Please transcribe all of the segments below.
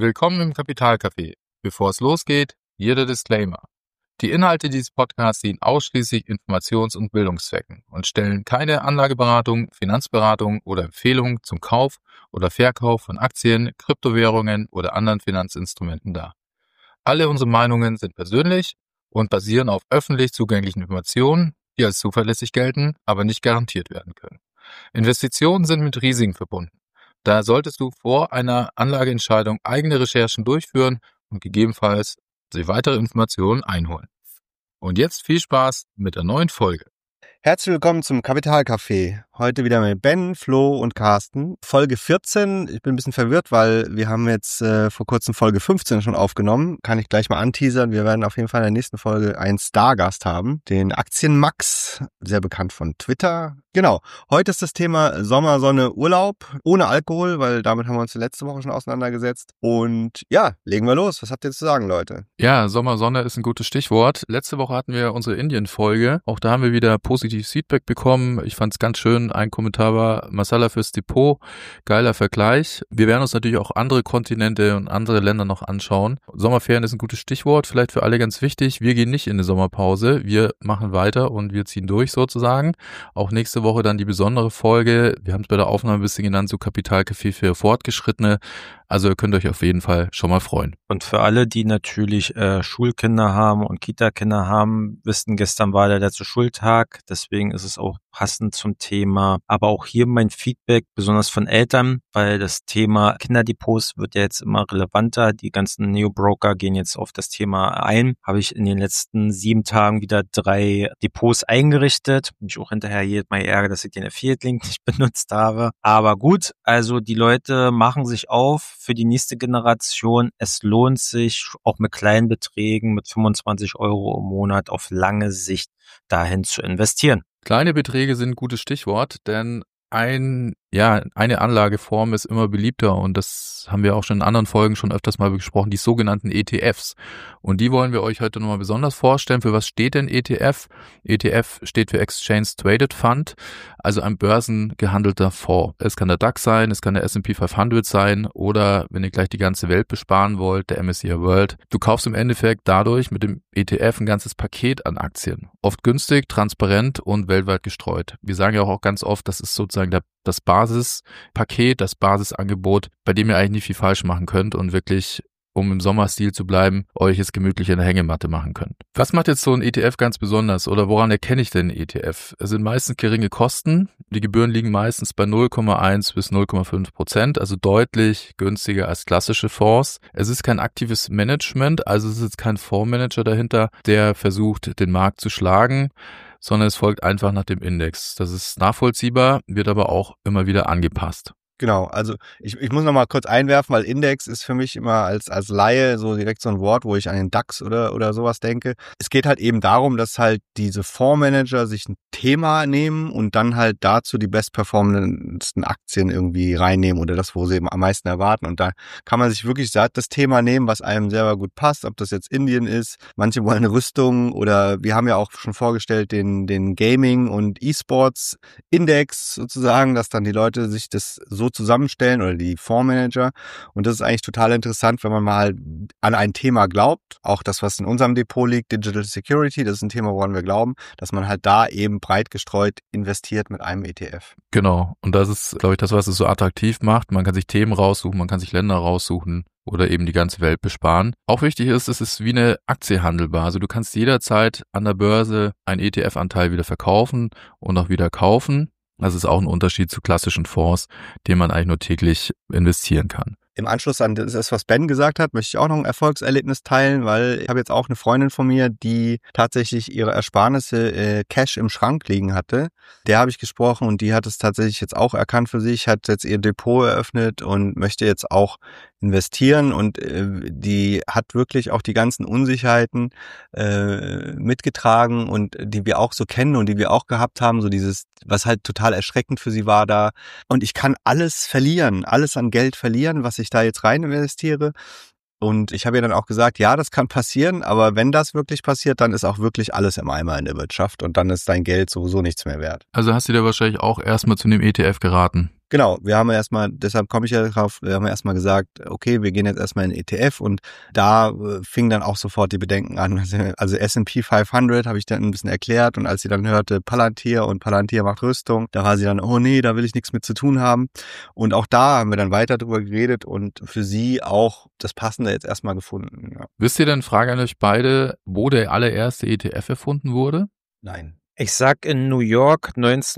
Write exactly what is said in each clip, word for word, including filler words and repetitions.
Willkommen im Kapitalcafé. Bevor es losgeht, hier der Disclaimer. Die Inhalte dieses Podcasts dienen ausschließlich Informations- und Bildungszwecken und stellen keine Anlageberatung, Finanzberatung oder Empfehlung zum Kauf oder Verkauf von Aktien, Kryptowährungen oder anderen Finanzinstrumenten dar. Alle unsere Meinungen sind persönlich und basieren auf öffentlich zugänglichen Informationen, die als zuverlässig gelten, aber nicht garantiert werden können. Investitionen sind mit Risiken verbunden. Daher solltest du vor einer Anlageentscheidung eigene Recherchen durchführen und gegebenenfalls sich weitere Informationen einholen. Und jetzt viel Spaß mit der neuen Folge. Herzlich willkommen zum Kapitalcafé. Heute wieder mit Ben, Flo und Carsten. Folge vierzehn. Ich bin ein bisschen verwirrt, weil wir haben jetzt äh, vor kurzem Folge fünfzehn schon aufgenommen. Kann ich gleich mal anteasern. Wir werden auf jeden Fall in der nächsten Folge einen Stargast haben. Den Aktienmax, sehr bekannt von Twitter. Genau. Heute ist das Thema Sommer, Sonne, Urlaub. Ohne Alkohol, weil damit haben wir uns letzte Woche schon auseinandergesetzt. Und ja, legen wir los. Was habt ihr zu sagen, Leute? Ja, Sommer, Sonne ist ein gutes Stichwort. Letzte Woche hatten wir unsere Indien-Folge. Auch da haben wir wieder positives Feedback bekommen. Ich fand es ganz schön. Ein Kommentar war Masala fürs Depot. Geiler Vergleich. Wir werden uns natürlich auch andere Kontinente und andere Länder noch anschauen. Sommerferien ist ein gutes Stichwort. Vielleicht für alle ganz wichtig. Wir gehen nicht in eine Sommerpause. Wir machen weiter und wir ziehen durch sozusagen. Auch nächste Woche dann die besondere Folge. Wir haben es bei der Aufnahme ein bisschen genannt, so Kapitalcafé für Fortgeschrittene. Also ihr könnt euch auf jeden Fall schon mal freuen. Und für alle, die natürlich äh, Schulkinder haben und Kita-Kinder haben, wissen, gestern war der letzte Schultag. Deswegen ist es auch passend zum Thema. Aber auch hier mein Feedback, besonders von Eltern, weil das Thema Kinderdepots wird ja jetzt immer relevanter. Die ganzen Neo-Broker gehen jetzt auf das Thema ein. Habe ich in den letzten sieben Tagen wieder drei Depots eingerichtet. Bin ich auch hinterher jedes Mal ärgere, dass ich den Affiliate-Link nicht benutzt habe. Aber gut, also die Leute machen sich auf für die nächste Generation. Es lohnt sich auch mit kleinen Beträgen, mit fünfundzwanzig Euro im Monat auf lange Sicht dahin zu investieren. Kleine Beträge sind ein gutes Stichwort, denn ein, ja, eine Anlageform ist immer beliebter und das haben wir auch schon in anderen Folgen schon öfters mal besprochen, die sogenannten E T Fs. Und die wollen wir euch heute nochmal besonders vorstellen. Für was steht denn E T F? E T F steht für Exchange Traded Fund, also ein börsengehandelter Fonds. Es kann der DAX sein, es kann der S and P fünfhundert sein oder, wenn ihr gleich die ganze Welt besparen wollt, der M S C I World. Du kaufst im Endeffekt dadurch mit dem E T F ein ganzes Paket an Aktien. Oft günstig, transparent und weltweit gestreut. Wir sagen ja auch ganz oft, das ist sozusagen der, das Basispaket, das Basisangebot, bei dem ihr eigentlich nicht viel falsch machen könnt und wirklich, um im Sommerstil zu bleiben, euch jetzt gemütlich in der Hängematte machen könnt. Was macht jetzt so ein E T F ganz besonders oder woran erkenne ich denn einen E T F? Es sind meistens geringe Kosten. Die Gebühren liegen meistens bei null Komma eins bis null Komma fünf Prozent, also deutlich günstiger als klassische Fonds. Es ist kein aktives Management, also es ist jetzt kein Fondsmanager dahinter, der versucht, den Markt zu schlagen, sondern es folgt einfach nach dem Index. Das ist nachvollziehbar, wird aber auch immer wieder angepasst. Genau, also ich, ich muss noch mal kurz einwerfen, weil Index ist für mich immer als als Laie so direkt so ein Wort, wo ich an den DAX oder oder sowas denke. Es geht halt eben darum, dass halt diese Fondsmanager sich ein Thema nehmen und dann halt dazu die bestperformendsten Aktien irgendwie reinnehmen oder das, wo sie eben am meisten erwarten. Und da kann man sich wirklich das Thema nehmen, was einem selber gut passt, ob das jetzt Indien ist, manche wollen Rüstung oder wir haben ja auch schon vorgestellt den den Gaming- und E-Sports-Index sozusagen, dass dann die Leute sich das so zusammenstellen oder die Fondsmanager. Und das ist eigentlich total interessant, wenn man mal an ein Thema glaubt. Auch das, was in unserem Depot liegt, Digital Security, das ist ein Thema, woran wir glauben, dass man halt da eben breit gestreut investiert mit einem E T F. Genau. Und das ist, glaube ich, das, was es so attraktiv macht. Man kann sich Themen raussuchen, man kann sich Länder raussuchen oder eben die ganze Welt besparen. Auch wichtig ist, es ist wie eine Aktie handelbar. Also du kannst jederzeit an der Börse einen E T F-Anteil wieder verkaufen und auch wieder kaufen. Das ist auch ein Unterschied zu klassischen Fonds, den man eigentlich nur täglich investieren kann. Im Anschluss an das, was Ben gesagt hat, möchte ich auch noch ein Erfolgserlebnis teilen, weil ich habe jetzt auch eine Freundin von mir, die tatsächlich ihre Ersparnisse äh, Cash im Schrank liegen hatte. Der habe ich gesprochen und die hat es tatsächlich jetzt auch erkannt für sich, hat jetzt ihr Depot eröffnet und möchte jetzt auch investieren und äh, die hat wirklich auch die ganzen Unsicherheiten äh, mitgetragen und die wir auch so kennen und die wir auch gehabt haben, so dieses, was halt total erschreckend für sie war da. Und ich kann alles verlieren, alles an Geld verlieren, was ich da jetzt rein investiere. Und ich habe ihr dann auch gesagt, ja, das kann passieren, aber wenn das wirklich passiert, dann ist auch wirklich alles im Eimer in der Wirtschaft und dann ist dein Geld sowieso nichts mehr wert. Also hast du dir wahrscheinlich auch erstmal zu dem E T F geraten? Genau, wir haben erstmal, deshalb komme ich ja drauf, wir haben erstmal gesagt, okay, wir gehen jetzt erstmal in E T F und da äh, fing dann auch sofort die Bedenken an. Also S and P fünfhundert habe ich dann ein bisschen erklärt und als sie dann hörte Palantir und Palantir macht Rüstung, da war sie dann, oh nee, da will ich nichts mit zu tun haben. Und auch da haben wir dann weiter drüber geredet und für sie auch das Passende jetzt erstmal gefunden. Ja. Wisst ihr denn, Frage an euch beide, wo der allererste E T F erfunden wurde? Nein. Ich sag in New York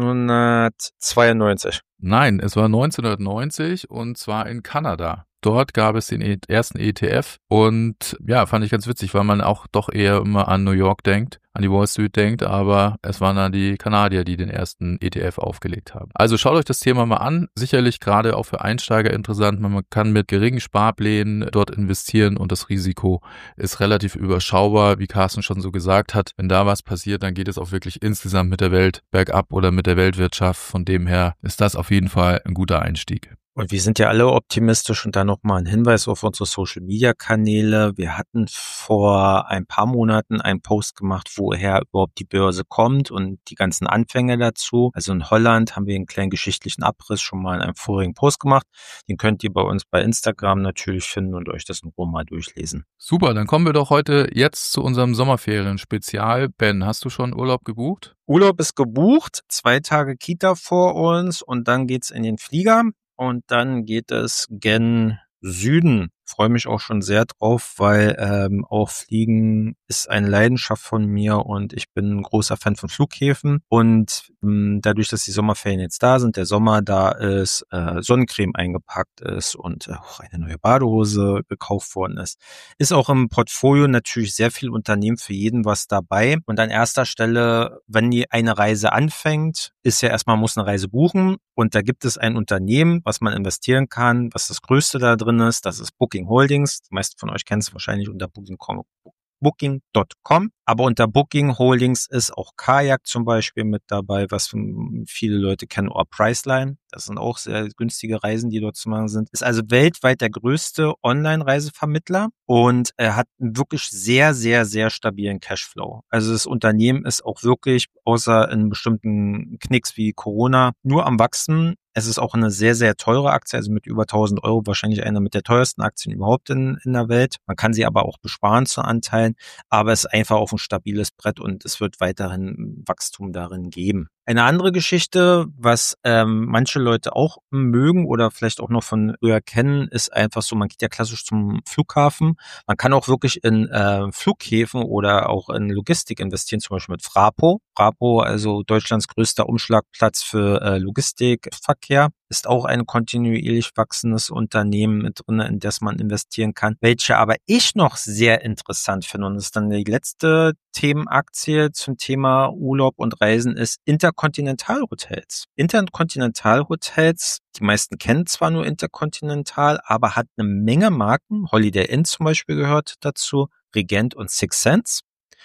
neunzehnhundertzweiundneunzig. Nein, es war neunzehnhundertneunzig und zwar in Kanada. Dort gab es den ersten E T F und ja, fand ich ganz witzig, weil man auch doch eher immer an New York denkt, an die Wall Street denkt, aber es waren dann die Kanadier, die den ersten E T F aufgelegt haben. Also schaut euch das Thema mal an, sicherlich gerade auch für Einsteiger interessant, man kann mit geringen Sparplänen dort investieren und das Risiko ist relativ überschaubar, wie Carsten schon so gesagt hat. Wenn da was passiert, dann geht es auch wirklich insgesamt mit der Welt bergab oder mit der Weltwirtschaft, von dem her ist das auf jeden Fall ein guter Einstieg. Und wir sind ja alle optimistisch und da nochmal ein Hinweis auf unsere Social-Media-Kanäle. Wir hatten vor ein paar Monaten einen Post gemacht, woher überhaupt die Börse kommt und die ganzen Anfänge dazu. Also in Holland haben wir einen kleinen geschichtlichen Abriss schon mal in einem vorigen Post gemacht. Den könnt ihr bei uns bei Instagram natürlich finden und euch das in Ruhe mal durchlesen. Super, dann kommen wir doch heute jetzt zu unserem Sommerferien-Spezial. Ben, hast du schon Urlaub gebucht? Urlaub ist gebucht, zwei Tage Kita vor uns und dann geht's in den Flieger. Und dann geht es gen Süden. Freue mich auch schon sehr drauf, weil ähm, auch Fliegen ist eine Leidenschaft von mir und ich bin ein großer Fan von Flughäfen. Und ähm, dadurch, dass die Sommerferien jetzt da sind, der Sommer da ist, äh, Sonnencreme eingepackt ist und äh, auch eine neue Badehose gekauft worden ist, ist auch im Portfolio natürlich sehr viel Unternehmen für jeden was dabei. Und an erster Stelle, wenn die eine Reise anfängt, ist ja erstmal, muss eine Reise buchen. Und da gibt es ein Unternehmen, was man investieren kann, was das Größte da drin ist. Das ist Booking Holdings. Die meisten von euch kennen es wahrscheinlich unter Booking Booking Punkt com. Aber unter Booking Holdings ist auch Kajak zum Beispiel mit dabei, was viele Leute kennen, oder Priceline. Das sind auch sehr günstige Reisen, die dort zu machen sind. Ist also weltweit der größte Online-Reisevermittler und er hat einen wirklich sehr, sehr, sehr stabilen Cashflow. Also das Unternehmen ist auch wirklich, außer in bestimmten Knicks wie Corona, nur am Wachsen. Es ist auch eine sehr, sehr teure Aktie, also mit über tausend Euro wahrscheinlich eine mit der teuersten Aktien überhaupt in, in der Welt. Man kann sie aber auch besparen zu Anteilen, aber es ist einfach auch ein stabiles Brett und es wird weiterhin Wachstum darin geben. Eine andere Geschichte, was ähm, manche Leute auch mögen oder vielleicht auch noch von früher kennen, ist einfach so, man geht ja klassisch zum Flughafen. Man kann auch wirklich in äh, Flughäfen oder auch in Logistik investieren, zum Beispiel mit Fraport. Fraport, also Deutschlands größter Umschlagplatz für äh, Logistikverkehr, ist auch ein kontinuierlich wachsendes Unternehmen mit drin, in das man investieren kann. Welche aber ich noch sehr interessant finde, und das ist dann die letzte Themenaktie zum Thema Urlaub und Reisen, ist Intercontinental Hotels. Intercontinental Hotels, die meisten kennen zwar nur Intercontinental, aber hat eine Menge Marken. Holiday Inn zum Beispiel gehört dazu, Regent und Six Sense.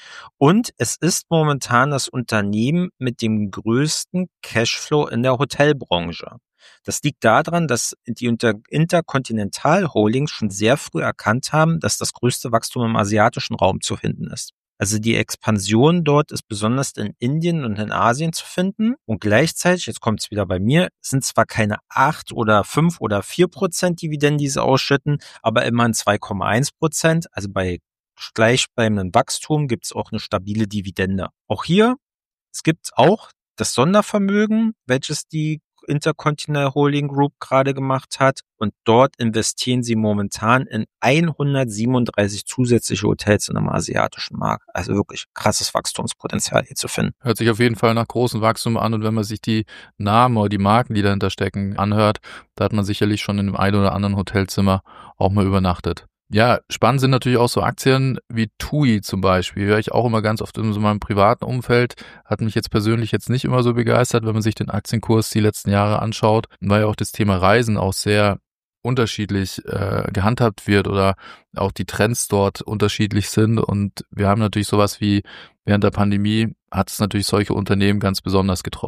Und es ist momentan das Unternehmen mit dem größten Cashflow in der Hotelbranche. Das liegt daran, dass die Intercontinental Holdings schon sehr früh erkannt haben, dass das größte Wachstum im asiatischen Raum zu finden ist. Also die Expansion dort ist besonders in Indien und in Asien zu finden. Und gleichzeitig, jetzt kommt es wieder bei mir, sind zwar keine acht oder fünf oder vier Prozent Dividenden, die sie ausschütten, aber immerhin zwei Komma eins Prozent. Also bei gleichbleibendem Wachstum gibt es auch eine stabile Dividende. Auch hier, es gibt auch das Sondervermögen, welches die Intercontinental Holding Group gerade gemacht hat. Und dort investieren sie momentan in hundertsiebenunddreißig zusätzliche Hotels in einem asiatischen Markt. Also wirklich krasses Wachstumspotenzial hier zu finden. Hört sich auf jeden Fall nach großem Wachstum an. Und wenn man sich die Namen oder die Marken, die dahinter stecken, anhört, da hat man sicherlich schon in dem einen oder anderen Hotelzimmer auch mal übernachtet. Ja, spannend sind natürlich auch so Aktien wie TUI zum Beispiel. Höre ich auch immer ganz oft in so meinem privaten Umfeld. Hat mich jetzt persönlich jetzt nicht immer so begeistert, wenn man sich den Aktienkurs die letzten Jahre anschaut, weil ja auch das Thema Reisen auch sehr unterschiedlich äh, gehandhabt wird oder auch die Trends dort unterschiedlich sind. Und wir haben natürlich sowas wie während der Pandemie hat es natürlich solche Unternehmen ganz besonders getroffen.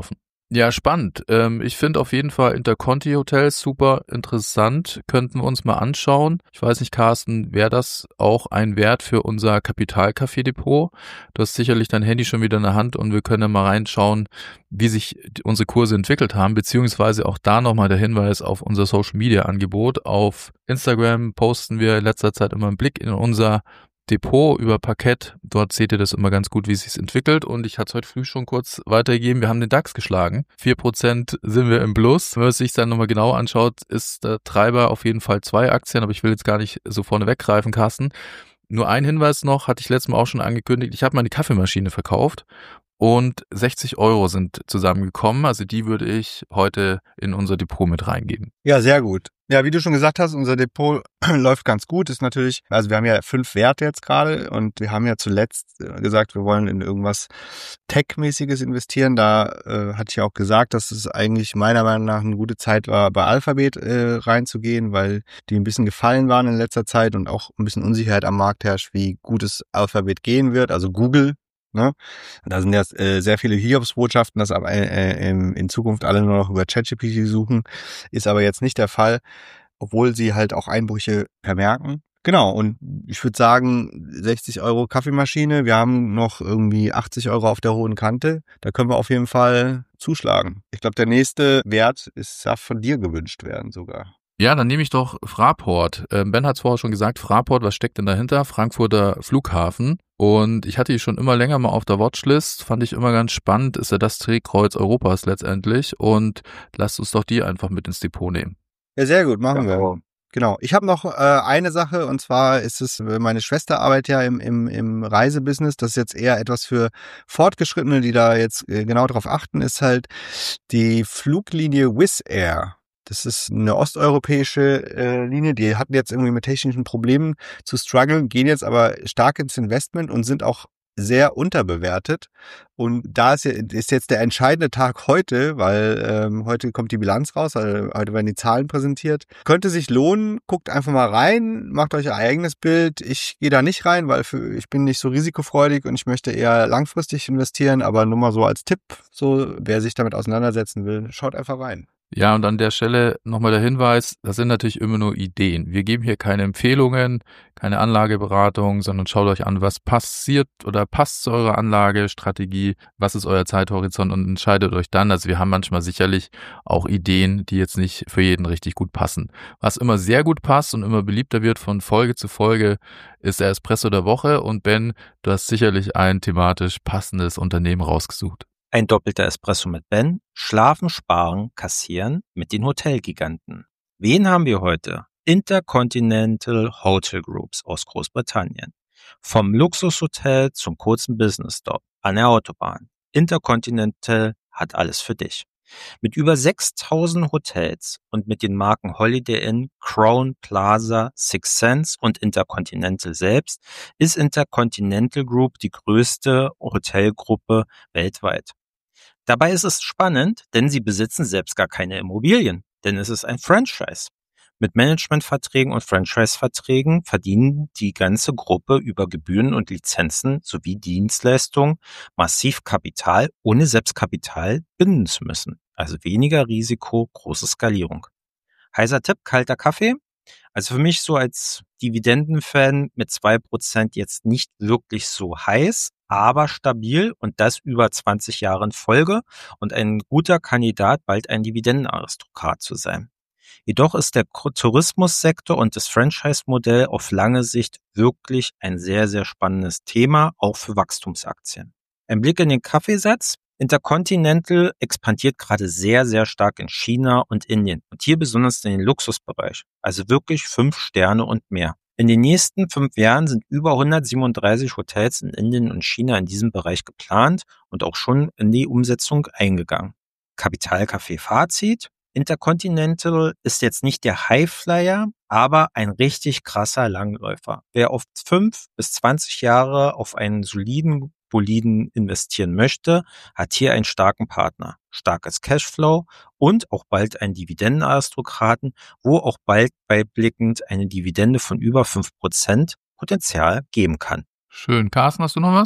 Ja, spannend. Ähm, ich finde auf jeden Fall Interconti Hotels super interessant. Könnten wir uns mal anschauen. Ich weiß nicht, Carsten, wäre das auch ein Wert für unser Kapitalcafé-Depot? Du hast sicherlich dein Handy schon wieder in der Hand und wir können ja mal reinschauen, wie sich unsere Kurse entwickelt haben, beziehungsweise auch da nochmal der Hinweis auf unser Social-Media-Angebot. Auf Instagram posten wir in letzter Zeit immer einen Blick in unser Depot über Parkett. Dort seht ihr das immer ganz gut, wie es sich entwickelt. Und ich hatte es heute früh schon kurz weitergegeben. Wir haben den DAX geschlagen. vier Prozent sind wir im Plus. Wenn man es sich dann nochmal genau anschaut, ist der Treiber auf jeden Fall zwei Aktien. Aber ich will jetzt gar nicht so vorne weggreifen, Carsten. Nur ein Hinweis noch, hatte ich letztes Mal auch schon angekündigt. Ich habe meine Kaffeemaschine verkauft. Und sechzig Euro sind zusammengekommen. Also die würde ich heute in unser Depot mit reingeben. Ja, sehr gut. Ja, wie du schon gesagt hast, unser Depot läuft ganz gut. Ist natürlich, also wir haben ja fünf Werte jetzt gerade und wir haben ja zuletzt gesagt, wir wollen in irgendwas Tech-mäßiges investieren. Da äh, hatte ich ja auch gesagt, dass es eigentlich meiner Meinung nach eine gute Zeit war, bei Alphabet äh, reinzugehen, weil die ein bisschen gefallen waren in letzter Zeit und auch ein bisschen Unsicherheit am Markt herrscht, wie gut es Alphabet gehen wird, also Google. Ne? Da sind ja äh, sehr viele Hiobsbotschaften, dass aber äh, in, in Zukunft alle nur noch über ChatGPT suchen, ist aber jetzt nicht der Fall, obwohl sie halt auch Einbrüche vermerken. Genau, und ich würde sagen, sechzig Euro Kaffeemaschine, wir haben noch irgendwie achtzig Euro auf der hohen Kante, da können wir auf jeden Fall zuschlagen. Ich glaube, der nächste Wert ist, darf von dir gewünscht werden sogar. Ja, dann nehme ich doch Fraport. Ben hat es vorher schon gesagt, Fraport, was steckt denn dahinter? Frankfurter Flughafen. Und ich hatte die schon immer länger mal auf der Watchlist, fand ich immer ganz spannend, ist ja das Drehkreuz Europas letztendlich. Und lasst uns doch die einfach mit ins Depot nehmen. Ja, sehr gut, machen Ja. wir. Genau. Ich habe noch äh, eine Sache, und zwar ist es, meine Schwester arbeitet ja im, im, im Reisebusiness, das ist jetzt eher etwas für Fortgeschrittene, die da jetzt äh, genau drauf achten, ist halt die Fluglinie Wizz Air. Das ist eine osteuropäische äh, Linie, die hatten jetzt irgendwie mit technischen Problemen zu strugglen, gehen jetzt aber stark ins Investment und sind auch sehr unterbewertet. Und da ist, ist jetzt der entscheidende Tag heute, weil ähm, heute kommt die Bilanz raus, also heute werden die Zahlen präsentiert. Könnte sich lohnen, guckt einfach mal rein, macht euch ein eigenes Bild. Ich gehe da nicht rein, weil für, ich bin nicht so risikofreudig und ich möchte eher langfristig investieren, aber nur mal so als Tipp, so wer sich damit auseinandersetzen will, schaut einfach rein. Ja, und an der Stelle nochmal der Hinweis, das sind natürlich immer nur Ideen. Wir geben hier keine Empfehlungen, keine Anlageberatung, sondern schaut euch an, was passiert oder passt zu eurer Anlagestrategie, was ist euer Zeithorizont und entscheidet euch dann. Also wir haben manchmal sicherlich auch Ideen, die jetzt nicht für jeden richtig gut passen. Was immer sehr gut passt und immer beliebter wird von Folge zu Folge, ist der Espresso der Woche. Und Ben, du hast sicherlich ein thematisch passendes Unternehmen rausgesucht. Ein doppelter Espresso mit Ben, Schlafen, Sparen, Kassieren mit den Hotelgiganten. Wen haben wir heute? Intercontinental Hotel Groups aus Großbritannien. Vom Luxushotel zum kurzen Business-Stop an der Autobahn. Intercontinental hat alles für dich. Mit über sechstausend Hotels und mit den Marken Holiday Inn, Crown Plaza, Six Sense und Intercontinental selbst ist Intercontinental Group die größte Hotelgruppe weltweit. Dabei ist es spannend, denn sie besitzen selbst gar keine Immobilien, denn es ist ein Franchise. Mit Managementverträgen und Franchise-Verträgen verdienen die ganze Gruppe über Gebühren und Lizenzen sowie Dienstleistungen massiv Kapital, ohne Selbstkapital binden zu müssen. Also weniger Risiko, große Skalierung. Heißer Tipp, kalter Kaffee. Also für mich so als Dividendenfan mit zwei Prozent jetzt nicht wirklich so heiß, aber stabil und das über zwanzig Jahre in Folge und ein guter Kandidat, bald ein Dividendenaristokrat zu sein. Jedoch ist der Tourismussektor und das Franchise-Modell auf lange Sicht wirklich ein sehr, sehr spannendes Thema, auch für Wachstumsaktien. Ein Blick in den Kaffeesatz. Intercontinental expandiert gerade sehr, sehr stark in China und Indien und hier besonders in den Luxusbereich, also wirklich fünf Sterne und mehr. In den nächsten fünf Jahren sind über hundertsiebenunddreißig Hotels in Indien und China in diesem Bereich geplant und auch schon in die Umsetzung eingegangen. Kapitalcafé Fazit. Intercontinental ist jetzt nicht der Highflyer, aber ein richtig krasser Langläufer. Wer auf fünf bis zwanzig Jahre auf einen soliden Boliden investieren möchte, hat hier einen starken Partner, starkes Cashflow und auch bald einen Dividendenaristokraten, wo auch bald beiblickend eine Dividende von über fünf Prozent Potenzial geben kann. Schön. Carsten, hast du noch was?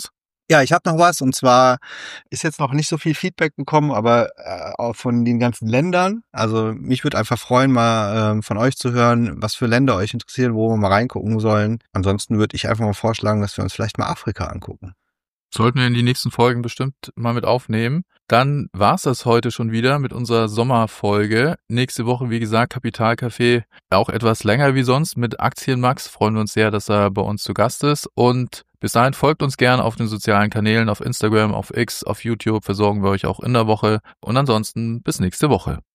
Ja, ich habe noch was und zwar ist jetzt noch nicht so viel Feedback bekommen, aber äh, auch von den ganzen Ländern. Also mich würde einfach freuen, mal ähm, von euch zu hören, was für Länder euch interessieren, wo wir mal reingucken sollen. Ansonsten würde ich einfach mal vorschlagen, dass wir uns vielleicht mal Afrika angucken. Sollten wir in die nächsten Folgen bestimmt mal mit aufnehmen. Dann war's das heute schon wieder mit unserer Sommerfolge. Nächste Woche, wie gesagt, Kapitalcafé auch etwas länger wie sonst mit Aktienmax. Freuen wir uns sehr, dass er bei uns zu Gast ist. Und bis dahin folgt uns gerne auf den sozialen Kanälen, auf Instagram, auf X, auf YouTube. Versorgen wir euch auch in der Woche. Und ansonsten bis nächste Woche.